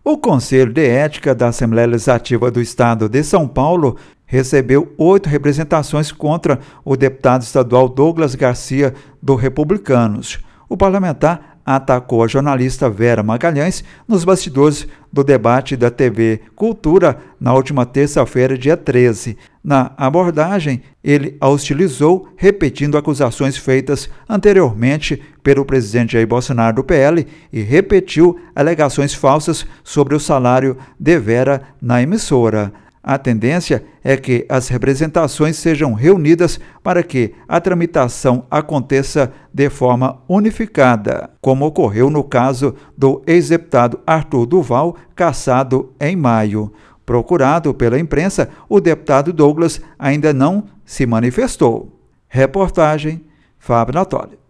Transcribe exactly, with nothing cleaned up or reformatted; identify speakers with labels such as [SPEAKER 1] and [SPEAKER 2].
[SPEAKER 1] O Conselho de Ética da Assembleia Legislativa do Estado de São Paulo recebeu oito representações contra o deputado estadual Douglas Garcia, do Republicanos. O parlamentar atacou a jornalista Vera Magalhães nos bastidores do debate da T V Cultura na última terça-feira, dia treze. Na abordagem, ele a hostilizou, repetindo acusações feitas anteriormente pelo presidente Jair Bolsonaro do P L e repetiu alegações falsas sobre o salário de Vera na emissora. A tendência é que as representações sejam reunidas para que a tramitação aconteça de forma unificada, como ocorreu no caso do ex-deputado Arthur Duval, cassado em maio. Procurado pela imprensa, o deputado Douglas ainda não se manifestou. Reportagem Fábio Natoli.